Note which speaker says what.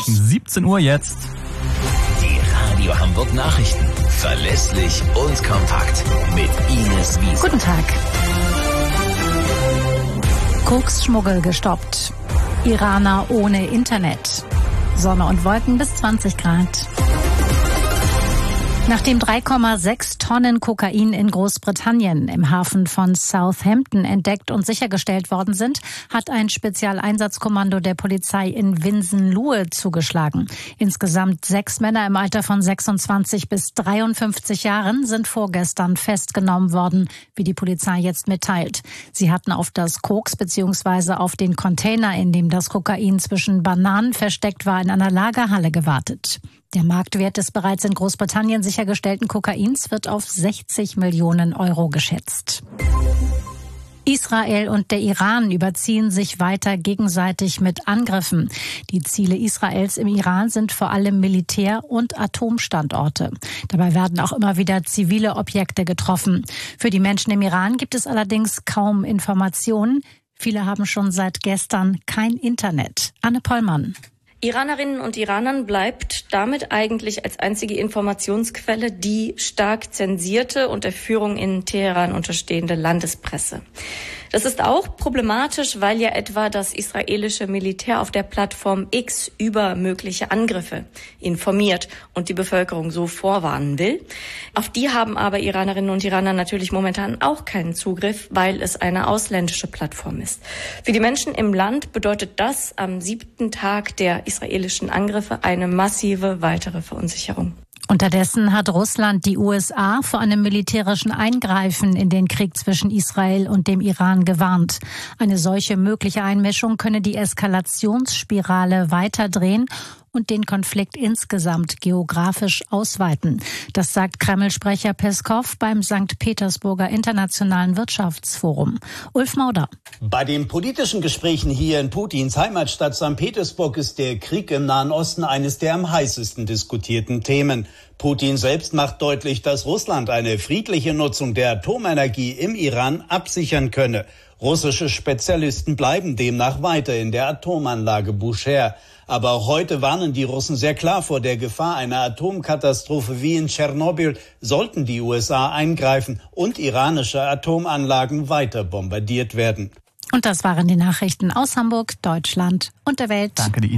Speaker 1: Nachrichten, 17 Uhr jetzt.
Speaker 2: Die Radio Hamburg Nachrichten. Verlässlich und kompakt. Mit Ines Wiese.
Speaker 3: Guten Tag. Koksschmuggel gestoppt. Iraner ohne Internet. Sonne und Wolken bis 20 Grad. Nachdem 3,6 Tonnen Kokain in Großbritannien im Hafen von Southampton entdeckt und sichergestellt worden sind, hat ein Spezialeinsatzkommando der Polizei in Winsenlohe zugeschlagen. Insgesamt 6 Männer im Alter von 26 bis 53 Jahren sind vorgestern festgenommen worden, wie die Polizei jetzt mitteilt. Sie hatten auf das Koks bzw. auf den Container, in dem das Kokain zwischen Bananen versteckt war, in einer Lagerhalle gewartet. Der Marktwert des bereits in Großbritannien sichergestellten Kokains wird auf 60 Millionen Euro geschätzt. Israel und der Iran überziehen sich weiter gegenseitig mit Angriffen. Die Ziele Israels im Iran sind vor allem Militär- und Atomstandorte. Dabei werden auch immer wieder zivile Objekte getroffen. Für die Menschen im Iran gibt es allerdings kaum Informationen. Viele haben schon seit gestern kein Internet. Anne Pollmann.
Speaker 4: Iranerinnen und Iranern bleibt damit eigentlich als einzige Informationsquelle die stark zensierte und der Führung in Teheran unterstehende Landespresse. Das ist auch problematisch, weil ja etwa das israelische Militär auf der Plattform X über mögliche Angriffe informiert und die Bevölkerung so vorwarnen will. Auf die haben aber Iranerinnen und Iraner natürlich momentan auch keinen Zugriff, weil es eine ausländische Plattform ist. Für die Menschen im Land bedeutet das am 7. Tag der israelischen Angriffe eine massive weitere Verunsicherung.
Speaker 3: Unterdessen hat Russland die USA vor einem militärischen Eingreifen in den Krieg zwischen Israel und dem Iran gewarnt. Eine solche mögliche Einmischung könne die Eskalationsspirale weiterdrehen und den Konflikt insgesamt geografisch ausweiten. Das sagt Kreml-Sprecher Peskow beim St. Petersburger Internationalen Wirtschaftsforum. Ulf Mauder.
Speaker 5: Bei den politischen Gesprächen hier in Putins Heimatstadt St. Petersburg ist der Krieg im Nahen Osten eines der am heißesten diskutierten Themen. Putin selbst macht deutlich, dass Russland eine friedliche Nutzung der Atomenergie im Iran absichern könne. Russische Spezialisten bleiben demnach weiter in der Atomanlage Bushehr. Aber auch heute warnen die Russen sehr klar vor der Gefahr einer Atomkatastrophe wie in Tschernobyl, sollten die USA eingreifen und iranische Atomanlagen weiter bombardiert werden.
Speaker 3: Und das waren die Nachrichten aus Hamburg, Deutschland und der Welt.
Speaker 1: Danke dir.